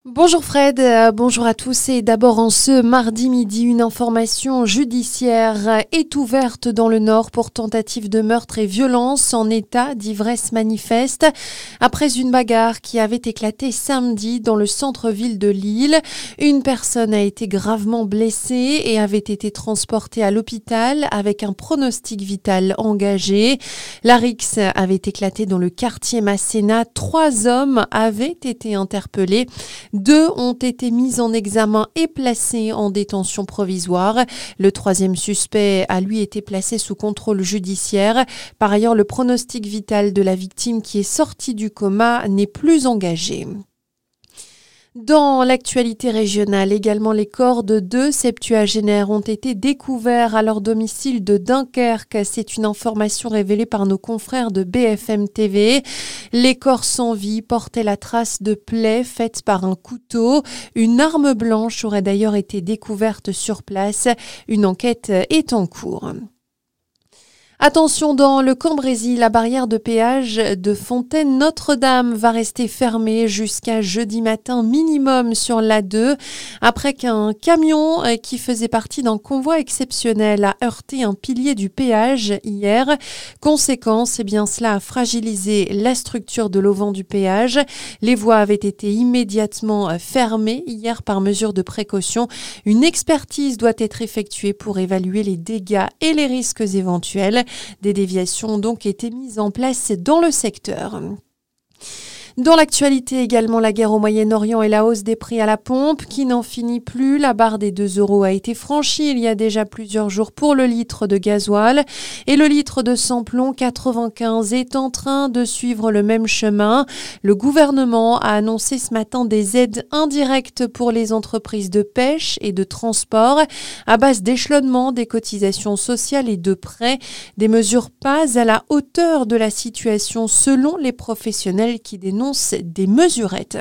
Bonjour Fred, bonjour à tous et d'abord en ce mardi midi, une information judiciaire est ouverte dans le Nord pour tentative de meurtre et violence en état d'ivresse manifeste après une bagarre qui avait éclaté samedi dans le centre-ville de Lille. Une personne a été gravement blessée et avait été transportée à l'hôpital avec un pronostic vital engagé. La rixe avait éclaté dans le quartier Masséna. 3 hommes avaient été interpellés. 2 ont été mis en examen et placés en détention provisoire. Le 3e suspect a lui été placé sous contrôle judiciaire. Par ailleurs, le pronostic vital de la victime qui est sortie du coma n'est plus engagé. Dans l'actualité régionale, également, les corps de 2 septuagénaires ont été découverts à leur domicile de Dunkerque. C'est une information révélée par nos confrères de BFM TV. Les corps sans vie portaient la trace de plaies faites par un couteau. Une arme blanche aurait d'ailleurs été découverte sur place. Une enquête est en cours. Attention, dans le Cambrésis, la barrière de péage de Fontaine-Notre-Dame va rester fermée jusqu'à jeudi matin minimum sur l'A2 après qu'un camion qui faisait partie d'un convoi exceptionnel a heurté un pilier du péage hier. Conséquence, cela a fragilisé la structure de l'auvent du péage. Les voies avaient été immédiatement fermées hier par mesure de précaution. Une expertise doit être effectuée pour évaluer les dégâts et les risques éventuels. Des déviations ont donc été mises en place dans le secteur. Dans l'actualité également, la guerre au Moyen-Orient et la hausse des prix à la pompe qui n'en finit plus. La barre des 2 € a été franchie il y a déjà plusieurs jours pour le litre de gasoil et le litre de samplon 95 est en train de suivre le même chemin. Le gouvernement a annoncé ce matin des aides indirectes pour les entreprises de pêche et de transport à base d'échelonnement des cotisations sociales et de prêts. Des mesures pas à la hauteur de la situation selon les professionnels qui dénoncent des mesurettes.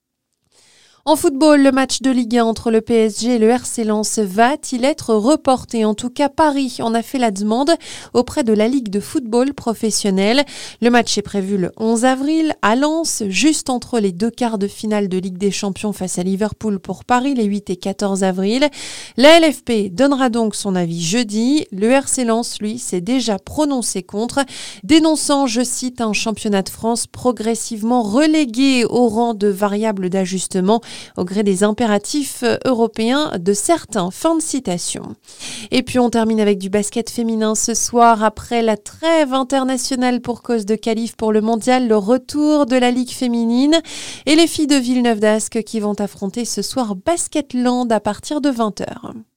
En football, le match de Ligue 1 entre le PSG et le RC Lens va-t-il être reporté? En tout cas, Paris en a fait la demande auprès de la Ligue de football professionnel. Le match est prévu le 11 avril à Lens, juste entre les 2 quarts de finale de Ligue des Champions face à Liverpool pour Paris les 8 et 14 avril. La LFP donnera donc son avis jeudi. Le RC Lens, lui, s'est déjà prononcé contre, dénonçant, je cite, un championnat de France progressivement relégué au rang de variable d'ajustement au gré des impératifs européens de certains. Fin de citation. Et puis on termine avec du basket féminin ce soir. Après la trêve internationale pour cause de qualif pour le mondial, le retour de la Ligue féminine et les filles de Villeneuve d'Ascq qui vont affronter ce soir Basketland à partir de 20h.